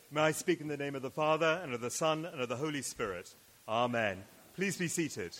May I speak in the name of the Father, and of the Son, and of the Holy Spirit. Amen. Please be seated.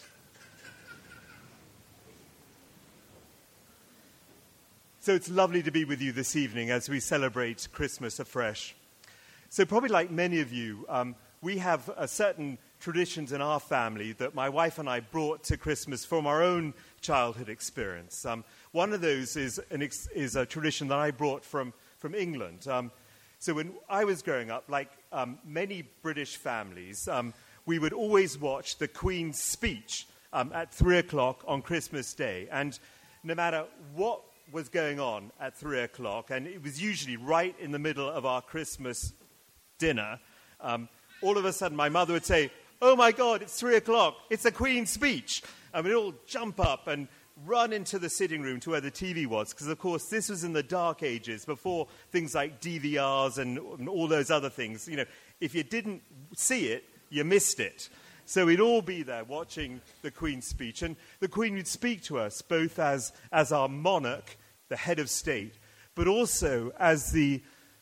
So it's lovely to be with you this evening as we celebrate Christmas afresh. So probably like many of you, we have certain traditions in our family that my wife and I brought to Christmas from our own childhood experience. One of those is a tradition that I brought from England. So when I was growing up, like many British families, we would always watch the Queen's speech at 3 o'clock on Christmas Day. And no matter what was going on at 3 o'clock, and it was usually right in the middle of our Christmas dinner, all of a sudden my mother would say, "Oh my God, it's 3 o'clock, it's the Queen's speech." And we'd all jump up and run into the sitting room to where the TV was, because of course this was in the dark ages, before things like DVRs and all those other things. You know, if you didn't see it, you missed it. So we'd all be there watching the Queen's speech, and the Queen would speak to us both as our monarch, the head of state, but also as the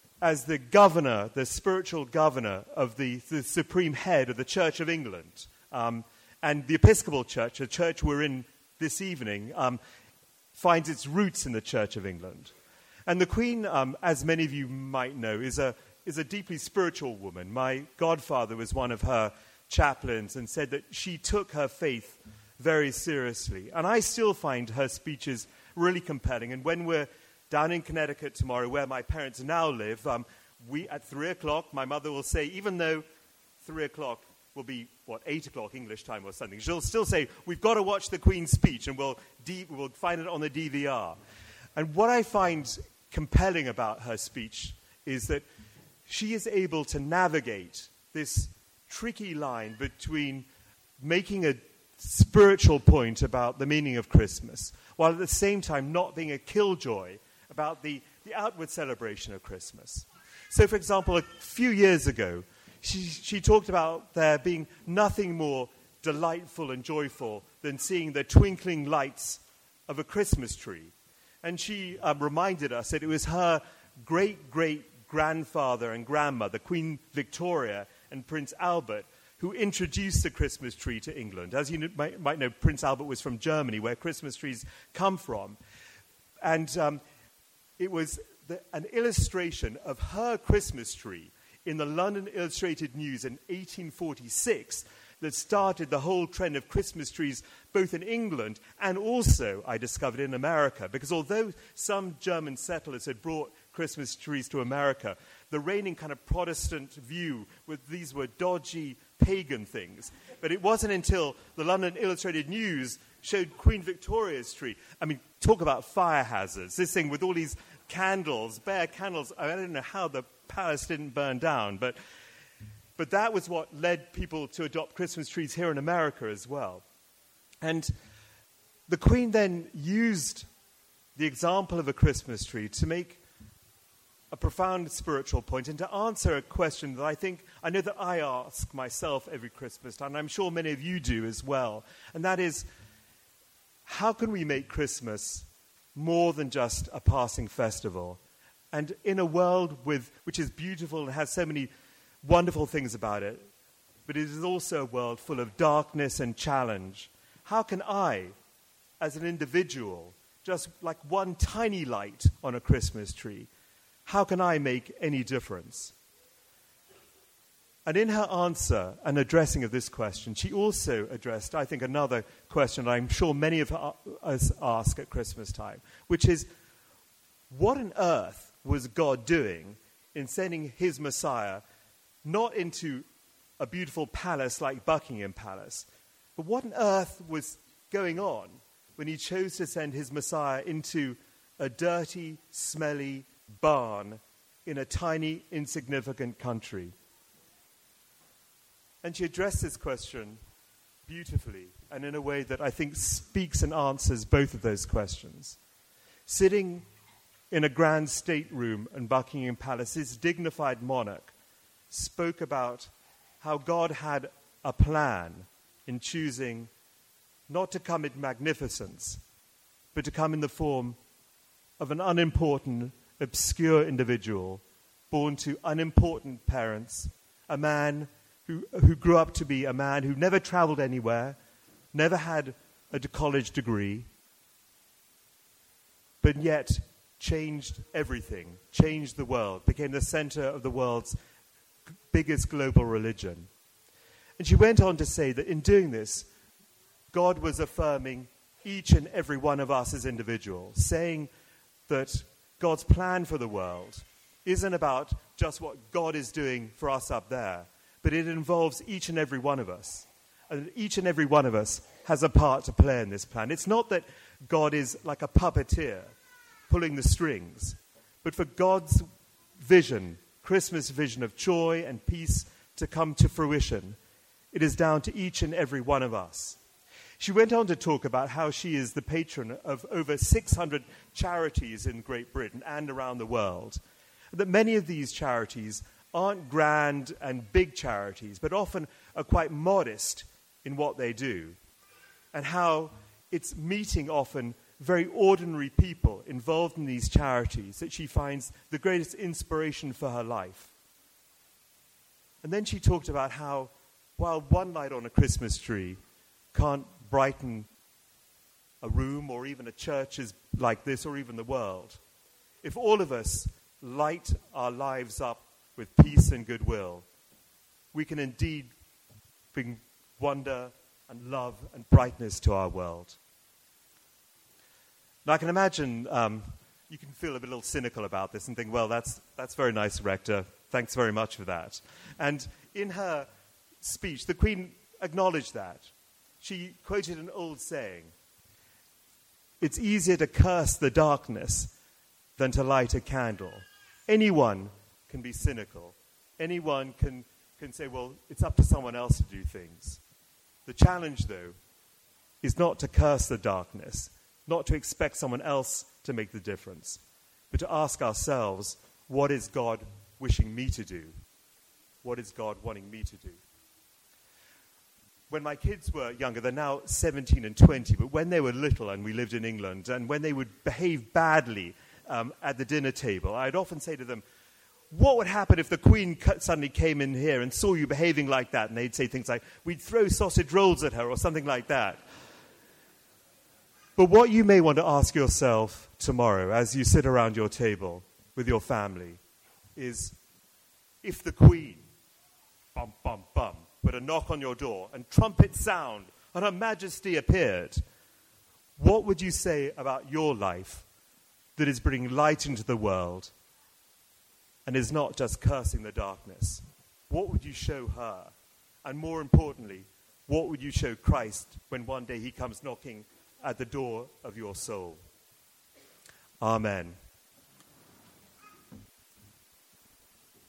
governor, the spiritual governor of the supreme head of the Church of England. And the Episcopal Church, the church we're in this evening, finds its roots in the Church of England. And the Queen, as many of you might know, is a deeply spiritual woman. My godfather was one of her chaplains and said that she took her faith very seriously. And I still find her speeches really compelling. And when we're down in Connecticut tomorrow, where my parents now live, we at 3 o'clock, my mother will say, even though 3 o'clock will be, 8 o'clock English time or something, she'll still say, "We've got to watch the Queen's speech, and we'll find it on the DVR." And what I find compelling about her speech is that she is able to navigate this tricky line between making a spiritual point about the meaning of Christmas, while at the same time not being a killjoy about the outward celebration of Christmas. So, for example, a few years ago, she talked about there being nothing more delightful and joyful than seeing the twinkling lights of a Christmas tree. And she reminded us that it was her great-great-grandfather and grandmother, Queen Victoria and Prince Albert, who introduced the Christmas tree to England. As you might know, Prince Albert was from Germany, where Christmas trees come from. And it was an illustration of her Christmas tree in the London Illustrated News in 1846 that started the whole trend of Christmas trees both in England and also, I discovered, in America. Because although some German settlers had brought Christmas trees to America, the reigning kind of Protestant view was these were dodgy pagan things. But it wasn't until the London Illustrated News showed Queen Victoria's tree. I mean, talk about fire hazards. This thing with all these candles, bare candles. I don't know how the palace didn't burn down, but that was what led people to adopt Christmas trees here in America as well. And the Queen then used the example of a Christmas tree to make a profound spiritual point and to answer a question that I know that I ask myself every Christmas, and I'm sure many of you do as well. And that is, how can we make Christmas more than just a passing festival? And in a world which is beautiful and has so many wonderful things about it, but it is also a world full of darkness and challenge, how can I, as an individual, just like one tiny light on a Christmas tree, how can I make any difference? And in her answer and addressing of this question, she also addressed, I think, another question I'm sure many of us ask at Christmas time, which is, what on earth was God doing in sending his Messiah not into a beautiful palace like Buckingham Palace, but what on earth was going on when he chose to send his Messiah into a dirty, smelly barn in a tiny, insignificant country? And she addressed this question beautifully and in a way that I think speaks and answers both of those questions. Sitting in a grand stateroom in Buckingham Palace, his dignified monarch spoke about how God had a plan in choosing not to come in magnificence, but to come in the form of an unimportant, obscure individual born to unimportant parents, a man who grew up to be a man who never traveled anywhere, never had a college degree, but yet changed everything, changed the world, became the center of the world's biggest global religion. And she went on to say that in doing this, God was affirming each and every one of us as individuals, saying that God's plan for the world isn't about just what God is doing for us up there, but it involves each and every one of us. And each and every one of us has a part to play in this plan. It's not that God is like a puppeteer pulling the strings, but for God's vision, Christmas vision of joy and peace to come to fruition, it is down to each and every one of us. She went on to talk about how she is the patron of over 600 charities in Great Britain and around the world. That many of these charities aren't grand and big charities, but often are quite modest in what they do. And how it's meeting often very ordinary people involved in these charities that she finds the greatest inspiration for her life. And then she talked about how, while one light on a Christmas tree can't brighten a room or even a church like this or even the world, if all of us light our lives up with peace and goodwill, we can indeed bring wonder and love and brightness to our world. Now, I can imagine you can feel a little cynical about this and think, well, that's very nice, Rector. Thanks very much for that. And in her speech, the Queen acknowledged that. She quoted an old saying, "It's easier to curse the darkness than to light a candle." Anyone can be cynical. Anyone can say, well, it's up to someone else to do things. The challenge, though, is not to curse the darkness, not to expect someone else to make the difference, but to ask ourselves, what is God wishing me to do? What is God wanting me to do? When my kids were younger, they're now 17 and 20, but when they were little and we lived in England, and when they would behave badly at the dinner table, I'd often say to them, what would happen if the Queen suddenly came in here and saw you behaving like that? And they'd say things like, we'd throw sausage rolls at her or something like that. But what you may want to ask yourself tomorrow as you sit around your table with your family is, if the Queen, bum, bum, bum, put a knock on your door and trumpet sound and Her Majesty appeared, what would you say about your life that is bringing light into the world and is not just cursing the darkness? What would you show her? And more importantly, what would you show Christ when one day he comes knocking at the door of your soul? Amen.